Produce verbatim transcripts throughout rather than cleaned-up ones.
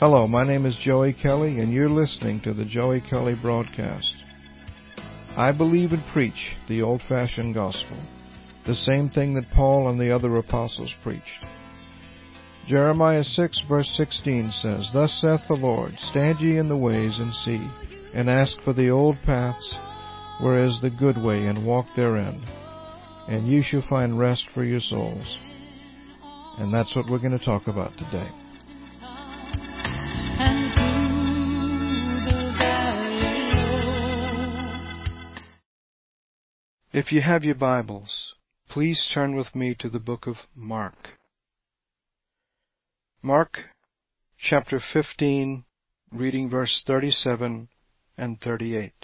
Hello, my name is Joey Kelly, and you're listening to the Joey Kelly Broadcast. I believe and preach the old-fashioned gospel, the same thing that Paul and the other apostles preached. Jeremiah six, verse sixteen says, Thus saith the Lord, Stand ye in the ways and see, and ask for the old paths, where is the good way, and walk therein, and ye shall find rest for your souls. And that's what we're going to talk about today. If you have your Bibles, please turn with me to the book of Mark. Mark chapter fifteen, reading verse thirty-seven and thirty-eight.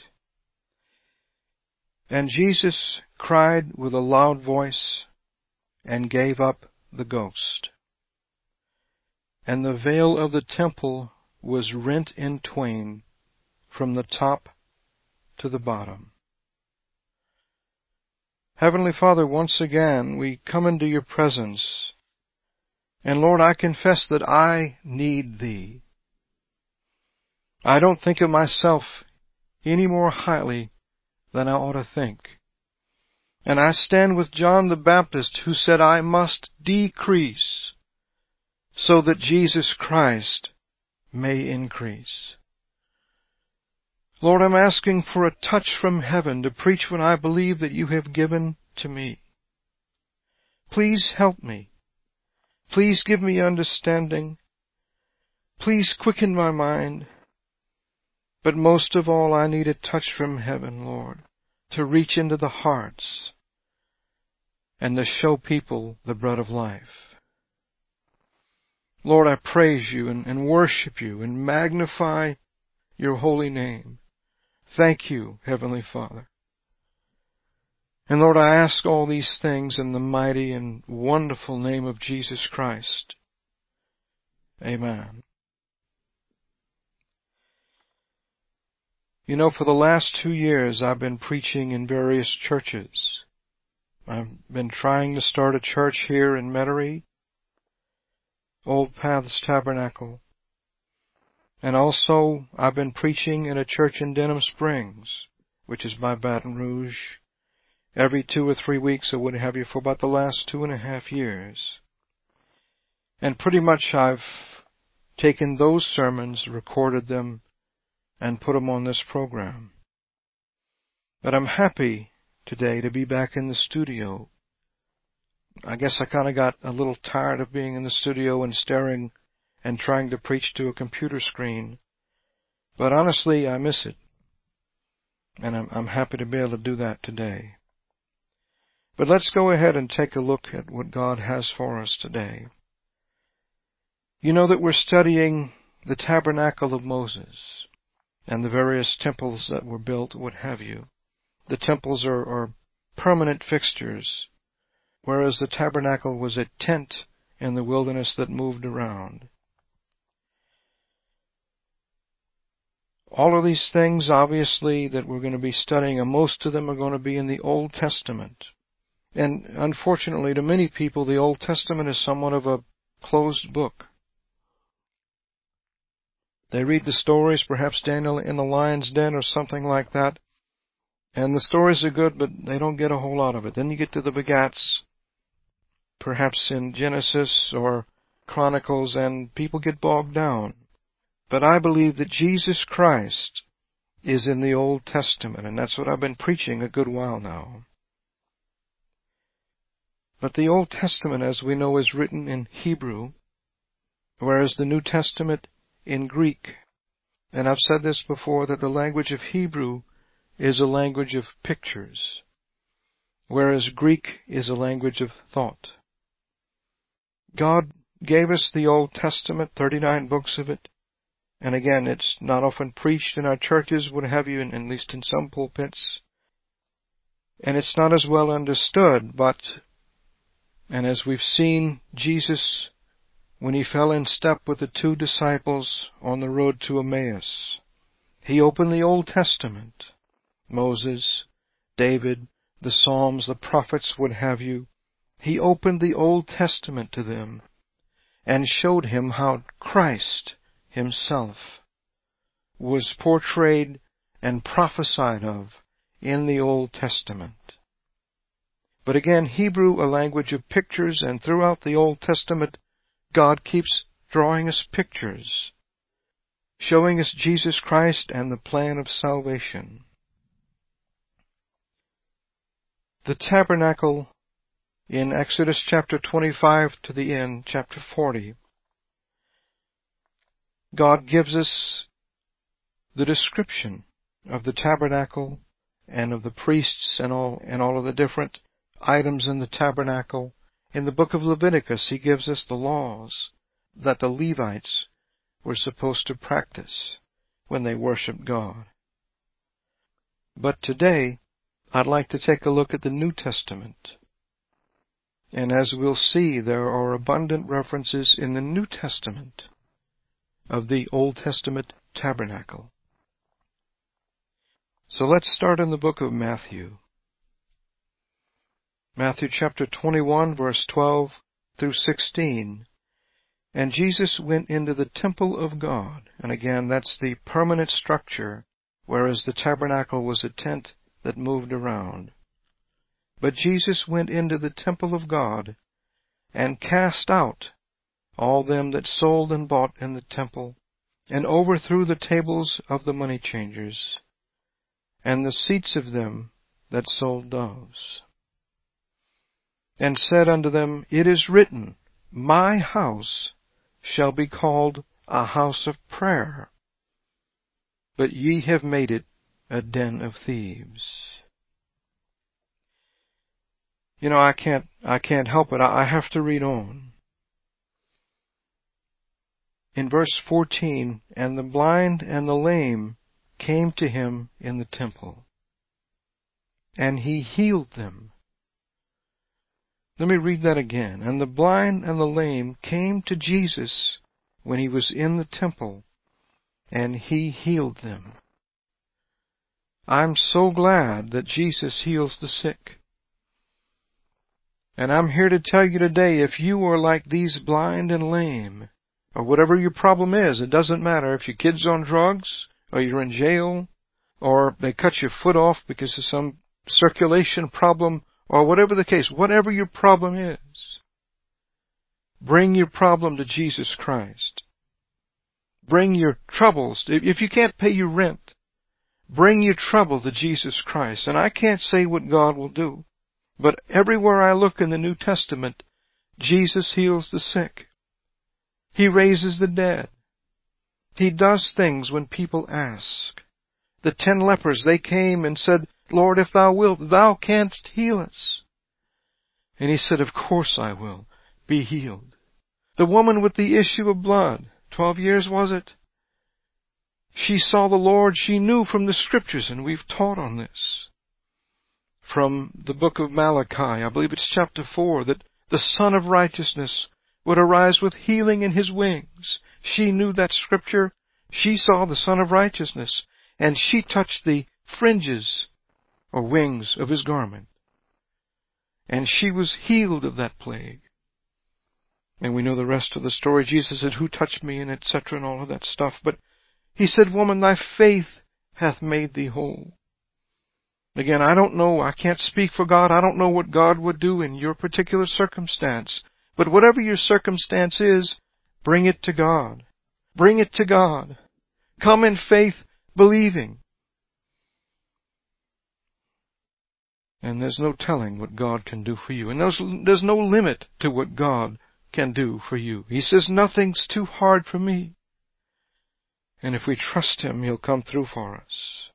And Jesus cried with a loud voice, and gave up the ghost. And the veil of the temple was rent in twain from the top to the bottom. Heavenly Father, once again we come into your presence, and Lord, I confess that I need Thee. I don't think of myself any more highly than I ought to think. And I stand with John the Baptist, who said, I must decrease so that Jesus Christ may increase. Lord, I'm asking for a touch from heaven to preach what I believe that you have given to me. Please help me. Please give me understanding. Please quicken my mind. But most of all, I need a touch from heaven, Lord, to reach into the hearts and to show people the bread of life. Lord, I praise you and, and worship you and magnify your holy name. Thank you, Heavenly Father. And Lord, I ask all these things in the mighty and wonderful name of Jesus Christ. Amen. You know, for the last two years I've been preaching in various churches. I've been trying to start a church here in Metairie, Old Paths Tabernacle. And also, I've been preaching in a church in Denham Springs, which is by Baton Rouge, every two or three weeks or what have you for about the last two and a half years. And pretty much I've taken those sermons, recorded them, and put them on this program. But I'm happy today to be back in the studio. I guess I kind of got a little tired of being in the studio and staring and trying to preach to a computer screen. But honestly, I miss it. And I'm, I'm happy to be able to do that today. But let's go ahead and take a look at what God has for us today. You know that we're studying the tabernacle of Moses and the various temples that were built, what have you. The temples are, are permanent fixtures, whereas the tabernacle was a tent in the wilderness that moved around. All of these things, obviously, that we're going to be studying, and most of them are going to be in the Old Testament. And unfortunately, to many people, the Old Testament is somewhat of a closed book. They read the stories, perhaps Daniel in the lion's den or something like that, and the stories are good, but they don't get a whole lot of it. Then you get to the begats, perhaps in Genesis or Chronicles, and people get bogged down. But I believe that Jesus Christ is in the Old Testament, and that's what I've been preaching a good while now. But the Old Testament, as we know, is written in Hebrew, whereas the New Testament in Greek. And I've said this before, that the language of Hebrew is a language of pictures, whereas Greek is a language of thought. God gave us the Old Testament, thirty-nine books of it. And again, it's not often preached in our churches, what have you, at least in some pulpits. And it's not as well understood, but, and as we've seen Jesus, when he fell in step with the two disciples on the road to Emmaus, he opened the Old Testament, Moses, David, the Psalms, the prophets, what have you. He opened the Old Testament to them and showed him how Christ himself was portrayed and prophesied of in the Old Testament. But again, Hebrew, a language of pictures, and throughout the Old Testament, God keeps drawing us pictures, showing us Jesus Christ and the plan of salvation. The tabernacle in Exodus chapter twenty-five to the end, chapter forty, God gives us the description of the tabernacle and of the priests and all and all of the different items in the tabernacle. In the book of Leviticus, He gives us the laws that the Levites were supposed to practice when they worshiped God. But today, I'd like to take a look at the New Testament. And as we'll see, there are abundant references in the New Testament of the Old Testament tabernacle. So let's start in the book of Matthew. Matthew chapter twenty-one, verse twelve through sixteen. And Jesus went into the temple of God. And again, that's the permanent structure, whereas the tabernacle was a tent that moved around. But Jesus went into the temple of God and cast out all them that sold and bought in the temple, and overthrew the tables of the money changers, and the seats of them that sold doves, and said unto them, It is written, My house shall be called a house of prayer, but ye have made it a den of thieves. You know, I can't, I can't help it. I have to read on. In verse fourteen, and the blind and the lame came to him in the temple, and he healed them. Let me read that again. And the blind and the lame came to Jesus when he was in the temple, and he healed them. I'm so glad that Jesus heals the sick. And I'm here to tell you today, if you are like these blind and lame, or whatever your problem is, it doesn't matter if your kid's on drugs, or you're in jail, or they cut your foot off because of some circulation problem, or whatever the case, whatever your problem is, bring your problem to Jesus Christ. Bring your troubles. If you can't pay your rent, bring your trouble to Jesus Christ. And I can't say what God will do, but everywhere I look in the New Testament, Jesus heals the sick. He raises the dead. He does things when people ask. The ten lepers, they came and said, Lord, if thou wilt, thou canst heal us. And he said, of course I will. Be healed. The woman with the issue of blood, twelve years was it? She saw the Lord. She knew from the Scriptures, and we've taught on this. From the book of Malachi, I believe it's chapter four, that the Son of Righteousness would arise with healing in His wings. She knew that Scripture. She saw the Son of Righteousness, and she touched the fringes or wings of His garment. And she was healed of that plague. And we know the rest of the story. Jesus said, Who touched me? And et cetera and all of that stuff. But He said, Woman, thy faith hath made thee whole. Again, I don't know. I can't speak for God. I don't know what God would do in your particular circumstance. But whatever your circumstance is, bring it to God. Bring it to God. Come in faith, believing. And there's no telling what God can do for you. And there's, there's no limit to what God can do for you. He says, nothing's too hard for me. And if we trust Him, He'll come through for us.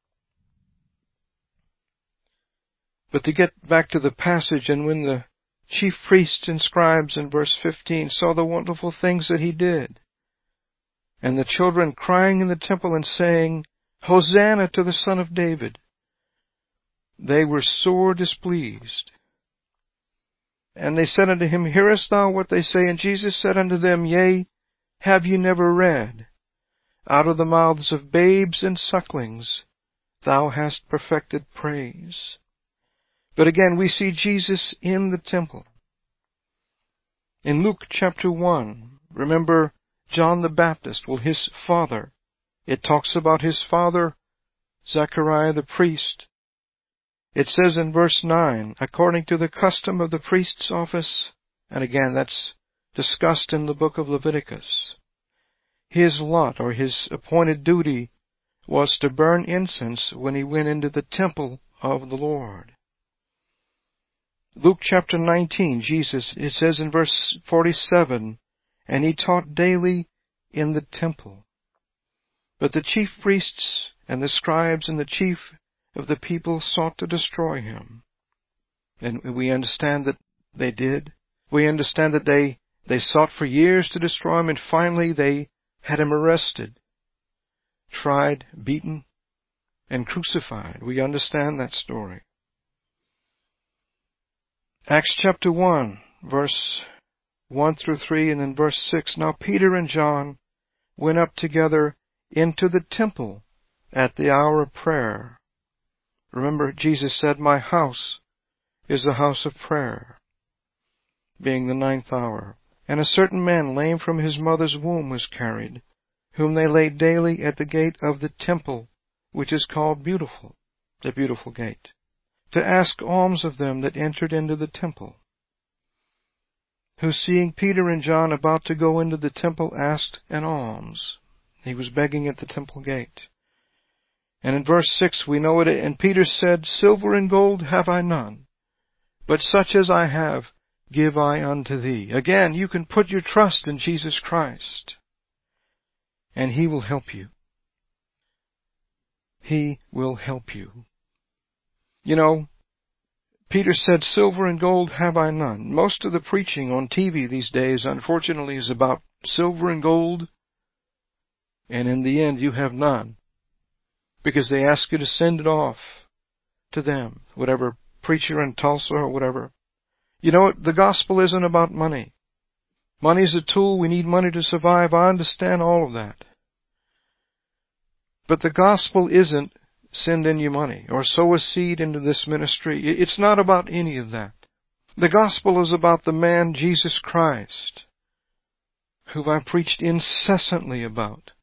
But to get back to the passage, and when the chief priests and scribes in verse fifteen saw the wonderful things that He did, and the children crying in the temple and saying, Hosanna to the Son of David, they were sore displeased. And they said unto Him, Hearest thou what they say? And Jesus said unto them, Yea, have ye never read, Out of the mouths of babes and sucklings thou hast perfected praise. But again, we see Jesus in the temple. In Luke chapter one, remember, John the Baptist, well, his father. It talks about his father, Zechariah the priest. It says in verse nine, according to the custom of the priest's office, and again that's discussed in the book of Leviticus, his lot or his appointed duty was to burn incense when he went into the temple of the Lord. Luke chapter nineteen, Jesus, it says in verse forty-seven, and he taught daily in the temple. But the chief priests and the scribes and the chief of the people sought to destroy him. And we understand that they did. We understand that they, they sought for years to destroy him, and finally they had him arrested, tried, beaten, and crucified. We understand that story. Acts chapter one, verse one through three, and then verse six. Now Peter and John went up together into the temple at the hour of prayer. Remember, Jesus said, my house is the house of prayer, being the ninth hour. And a certain man, lame from his mother's womb, was carried, whom they laid daily at the gate of the temple, which is called Beautiful, the Beautiful Gate, to ask alms of them that entered into the temple. Who, seeing Peter and John about to go into the temple, asked an alms. He was begging at the temple gate. And in verse six we know it, and Peter said, silver and gold have I none, but such as I have give I unto thee. Again, you can put your trust in Jesus Christ, and He will help you. He will help you. You know, Peter said, silver and gold have I none. Most of the preaching on T V these days, unfortunately, is about silver and gold, and in the end you have none, because they ask you to send it off to them, whatever preacher in Tulsa or whatever. You know, the gospel isn't about money. Money's a tool. We need money to survive. I understand all of that. But the gospel isn't send in your money or sow a seed into this ministry. It's not about any of that. The gospel is about the man Jesus Christ, who I preached incessantly about.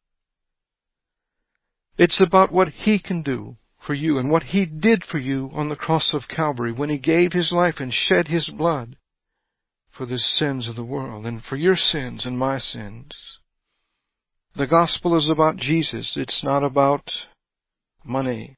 It's about what He can do for you and what He did for you on the cross of Calvary when He gave His life and shed His blood for the sins of the world and for your sins and my sins. The gospel is about Jesus. It's not about money.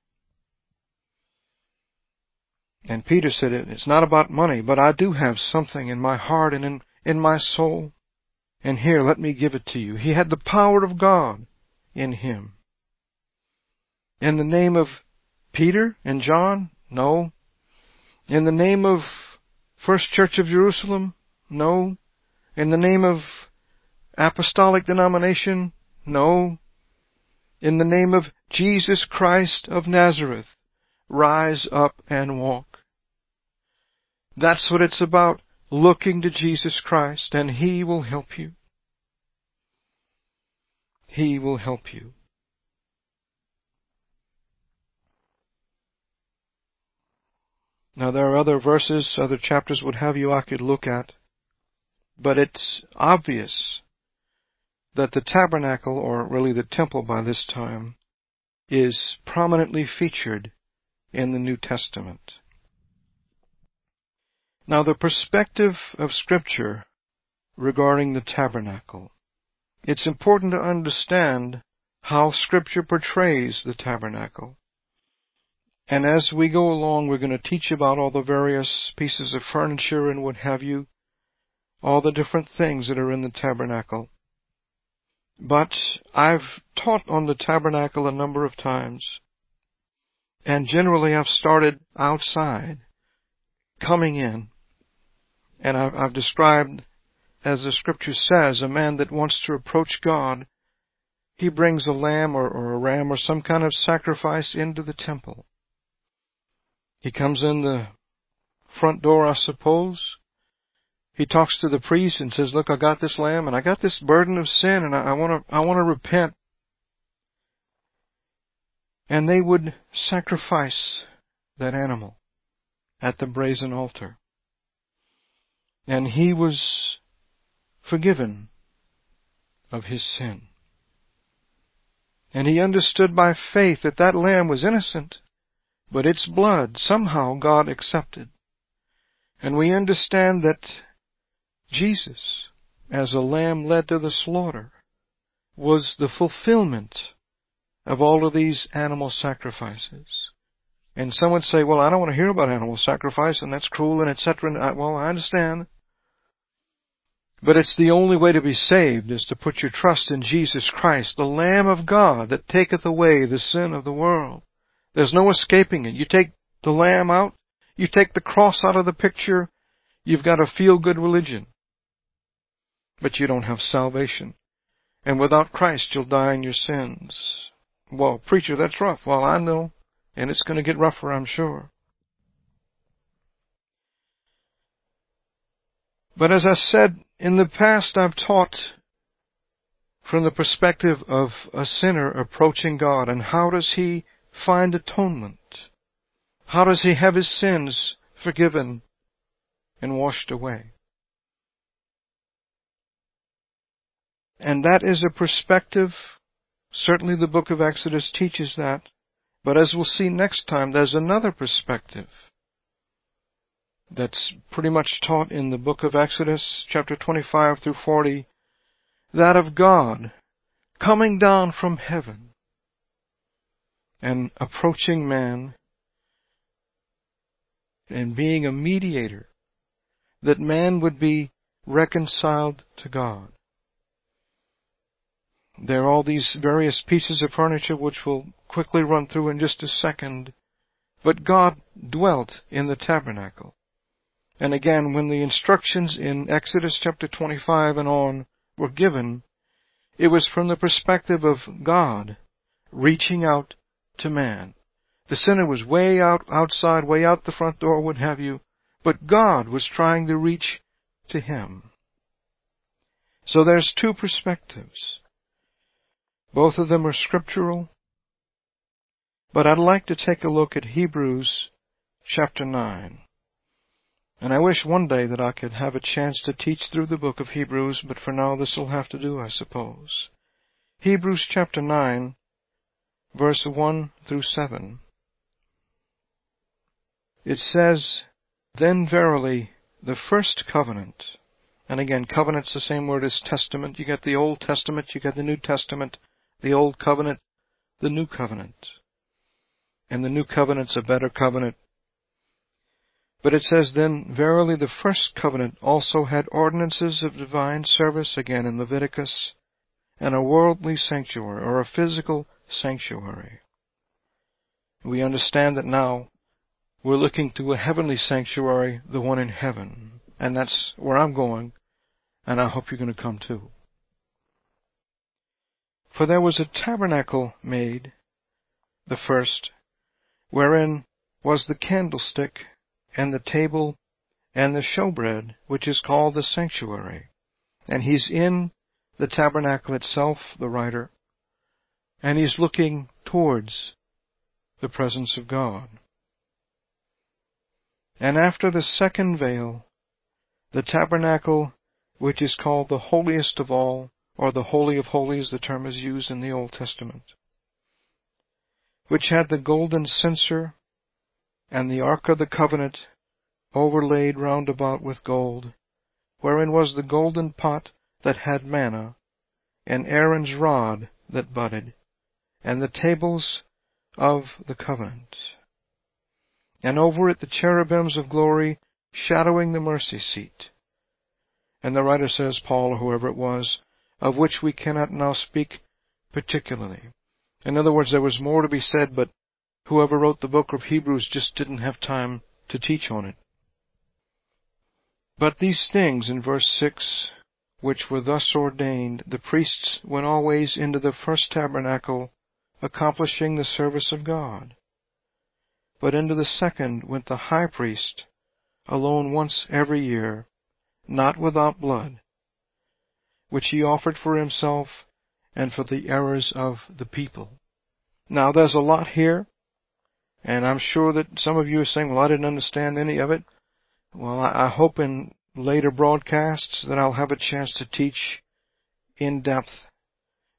And Peter said, it's not about money, but I do have something in my heart and in, in my soul. And here, let me give it to you. He had the power of God in him. In the name of Peter and John? No. In the name of First Church of Jerusalem? No. In the name of Apostolic Denomination? No. In the name of Jesus Christ of Nazareth, rise up and walk. That's what it's about, looking to Jesus Christ, and He will help you. He will help you. Now there are other verses, other chapters, what have you, I could look at, but it's obvious that the tabernacle, or really the temple by this time, is prominently featured in the New Testament. Now the perspective of Scripture regarding the tabernacle. It's important to understand how Scripture portrays the tabernacle. And as we go along, we're going to teach about all the various pieces of furniture and what have you, all the different things that are in the tabernacle. But I've taught on the tabernacle a number of times, and generally I've started outside, coming in, and I've, I've described, as the Scripture says, a man that wants to approach God, he brings a lamb or, or a ram or some kind of sacrifice into the temple. He comes in the front door, I suppose. He talks to the priest and says, look, I got this lamb and I got this burden of sin and I want to I want to repent. And they would sacrifice that animal at the brazen altar. And he was forgiven of his sin. And he understood by faith that that lamb was innocent, but its blood somehow God accepted. And we understand that Jesus, as a lamb led to the slaughter, was the fulfillment of all of these animal sacrifices. And some would say, well, I don't want to hear about animal sacrifice, and that's cruel, and et cetera. Well, I understand. But it's the only way to be saved, is to put your trust in Jesus Christ, the Lamb of God that taketh away the sin of the world. There's no escaping it. You take the lamb out, you take the cross out of the picture, you've got a feel-good religion. But you don't have salvation. And without Christ, you'll die in your sins. Well, preacher, that's rough. Well, I know. And it's going to get rougher, I'm sure. But as I said, in the past I've taught from the perspective of a sinner approaching God, and how does he find atonement? How does he have his sins forgiven and washed away? And that is a perspective, certainly the book of Exodus teaches that, but as we'll see next time, there's another perspective that's pretty much taught in the book of Exodus, chapter twenty-five through forty, that of God coming down from heaven and approaching man and being a mediator, that man would be reconciled to God. There are all these various pieces of furniture which we'll quickly run through in just a second, but God dwelt in the tabernacle. And again, when the instructions in Exodus chapter twenty-five and on were given, it was from the perspective of God reaching out to man. The sinner was way out outside, way out the front door, what have you, but God was trying to reach to him. So there's two perspectives. Both of them are scriptural, but I'd like to take a look at Hebrews chapter nine. And I wish one day that I could have a chance to teach through the book of Hebrews, but for now this will have to do, I suppose. Hebrews chapter nine, verse one through seven. It says, "Then verily the first covenant," and again, covenant's the same word as testament. You got the Old Testament, you got the New Testament, the Old Covenant, the New Covenant. And the New Covenant's a better covenant. But it says, "Then verily the first covenant also had ordinances of divine service," again in Leviticus, "and a worldly sanctuary," or a physical sanctuary. We understand that now we're looking to a heavenly sanctuary, the one in heaven. And that's where I'm going, and I hope you're going to come too. "For there was a tabernacle made, the first, wherein was the candlestick, and the table, and the showbread, which is called the sanctuary." And he's in the tabernacle itself, the writer, and he's looking towards the presence of God. "And after the second veil, the tabernacle, which is called the holiest of all," or the Holy of Holies, the term is used in the Old Testament, "which had the golden censer, and the ark of the covenant, overlaid round about with gold, wherein was the golden pot that had manna, and Aaron's rod that budded, and the tables of the covenant. And over it the cherubims of glory, shadowing the mercy seat." And the writer says, Paul or whoever it was, "of which we cannot now speak particularly." In other words, there was more to be said, but whoever wrote the book of Hebrews just didn't have time to teach on it. "But these things," in verse six, "which were thus ordained, the priests went always into the first tabernacle, accomplishing the service of God. But into the second went the high priest, alone once every year, not without blood, which he offered for himself and for the errors of the people." Now, there's a lot here, and I'm sure that some of you are saying, "Well, I didn't understand any of it." Well, I hope in later broadcasts that I'll have a chance to teach in depth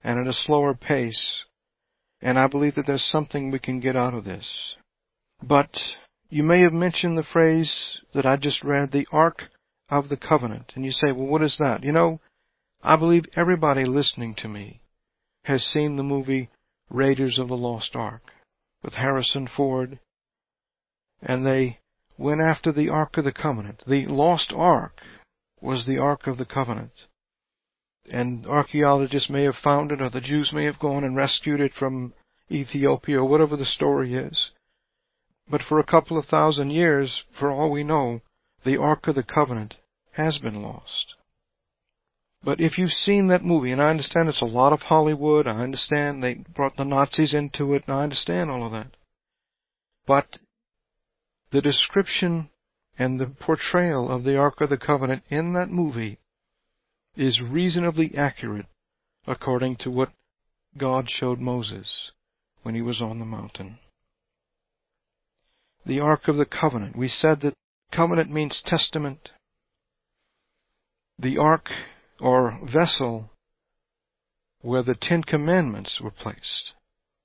and at a slower pace. And I believe that there's something we can get out of this. But you may have mentioned the phrase that I just read, the Ark of the Covenant. And you say, well, what is that? You know, I believe everybody listening to me has seen the movie Raiders of the Lost Ark with Harrison Ford. And they went after the Ark of the Covenant. The Lost Ark was the Ark of the Covenant. And archaeologists may have found it, or the Jews may have gone and rescued it from Ethiopia, or whatever the story is. But for a couple of thousand years, for all we know, the Ark of the Covenant has been lost. But if you've seen that movie, and I understand it's a lot of Hollywood, I understand they brought the Nazis into it, and I understand all of that. But the description and the portrayal of the Ark of the Covenant in that movie is reasonably accurate according to what God showed Moses when he was on the mountain. The Ark of the Covenant. We said that covenant means testament. The ark or vessel where the Ten Commandments were placed.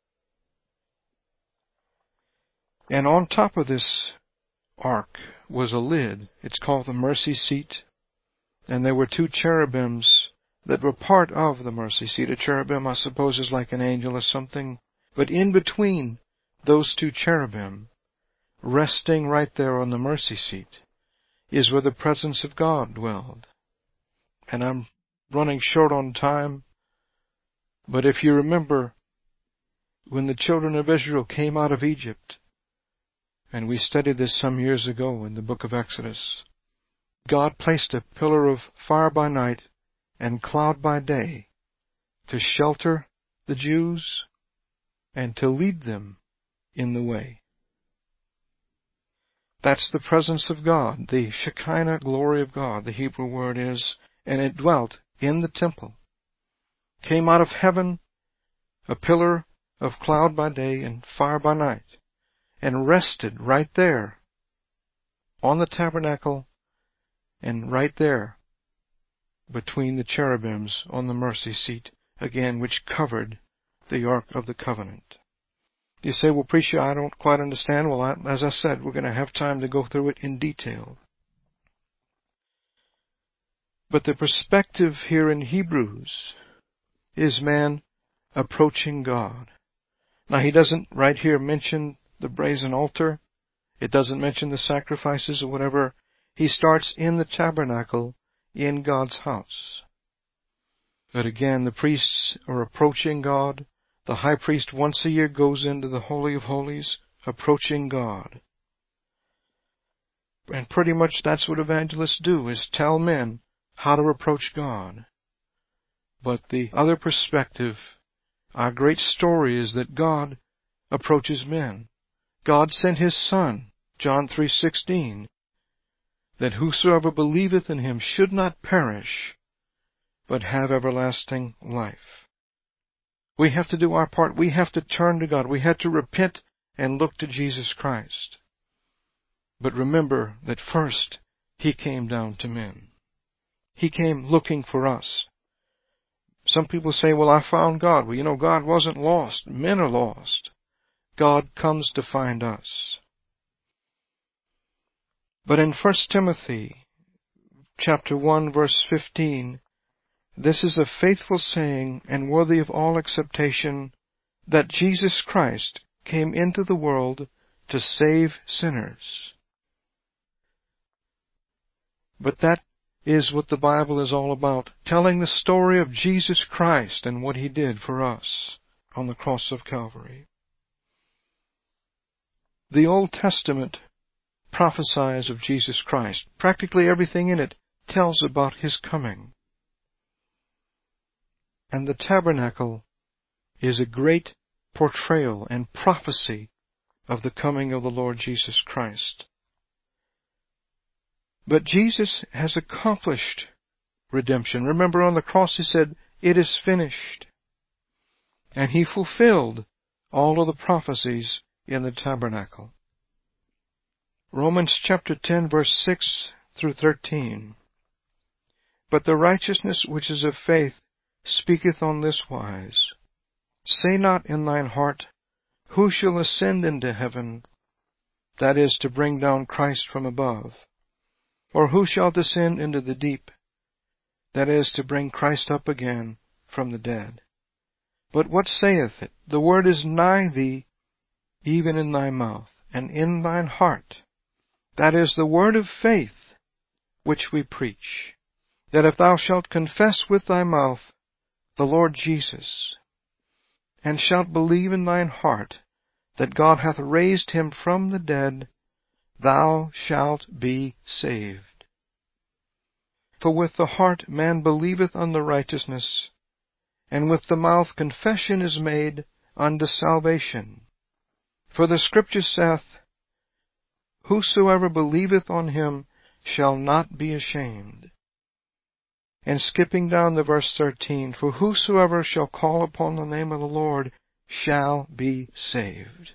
And on top of this ark was a lid. It's called the mercy seat. And there were two cherubims that were part of the mercy seat. A cherubim, I suppose, is like an angel or something. But in between those two cherubim, resting right there on the mercy seat, is where the presence of God dwelled. And I'm running short on time, but if you remember, when the children of Israel came out of Egypt, and we studied this some years ago in the book of Exodus, God placed a pillar of fire by night and cloud by day to shelter the Jews and to lead them in the way. That's the presence of God, the Shekinah glory of God, the Hebrew word is, and it dwelt in the temple. Came out of heaven, a pillar of cloud by day and fire by night, and rested right there on the tabernacle and right there between the cherubims on the mercy seat, again, which covered the Ark of the Covenant. You say, well, preacher, I don't quite understand. Well, I, as I said, we're going to have time to go through it in detail. But the perspective here in Hebrews is man approaching God. Now, he doesn't right here mention the brazen altar. It doesn't mention the sacrifices or whatever. He starts in the tabernacle in God's house. But again, the priests are approaching God. The high priest once a year goes into the Holy of Holies, approaching God. And pretty much that's what evangelists do, is tell men how to approach God. But the other perspective, our great story, is that God approaches men. God sent His Son, John three sixteen, that whosoever believeth in Him should not perish, but have everlasting life. We have to do our part. We have to turn to God. We have to repent and look to Jesus Christ. But remember that first He came down to men. He came looking for us. Some people say, well, I found God. Well, you know, God wasn't lost. Men are lost. God comes to find us. But in First Timothy chapter one, verse fifteen, this is a faithful saying and worthy of all acceptation, that Jesus Christ came into the world to save sinners. But that is what the Bible is all about, telling the story of Jesus Christ and what He did for us on the cross of Calvary. The Old Testament prophesies of Jesus Christ. Practically everything in it tells about His coming. And the tabernacle is a great portrayal and prophecy of the coming of the Lord Jesus Christ. But Jesus has accomplished redemption. Remember, on the cross He said, "It is finished." And He fulfilled all of the prophecies in the tabernacle. Romans chapter ten, verse six through thirteen. But the righteousness which is of faith speaketh on this wise, Say not in thine heart, Who shall ascend into heaven? That is, to bring down Christ from above. Or who shall descend into the deep? That is, to bring Christ up again from the dead. But what saith it? The word is nigh thee, even in thy mouth, and in thine heart. That is the word of faith which we preach, that if thou shalt confess with thy mouth the Lord Jesus, and shalt believe in thine heart that God hath raised him from the dead, thou shalt be saved. For with the heart man believeth unto righteousness, and with the mouth confession is made unto salvation. For the Scripture saith, Whosoever believeth on him shall not be ashamed. And skipping down to verse thirteen, For whosoever shall call upon the name of the Lord shall be saved.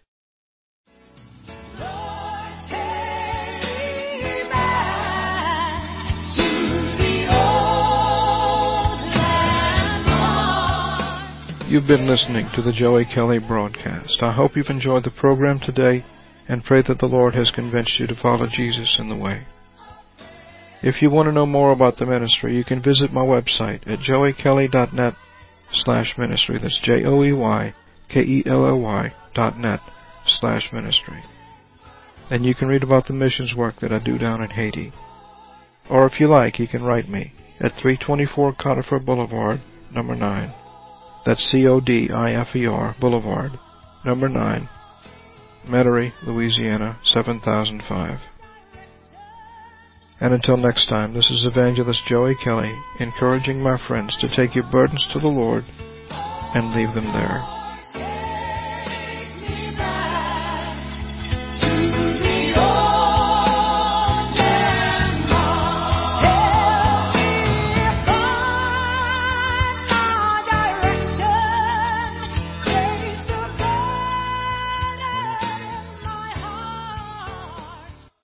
You've been listening to the Joey Kelly broadcast. I hope you've enjoyed the program today and pray that the Lord has convinced you to follow Jesus in the way. If you want to know more about the ministry, you can visit my website at joey kelly dot net slash ministry. That's J O E Y K E L L Y dot net slash ministry. And you can read about the missions work that I do down in Haiti. Or if you like, you can write me at three twenty-four Codifer Boulevard, number nine. That's C O D I F E R Boulevard, number nine, Metairie, Louisiana, seven thousand five. And until next time, this is Evangelist Joey Kelly, encouraging my friends to take your burdens to the Lord and leave them there.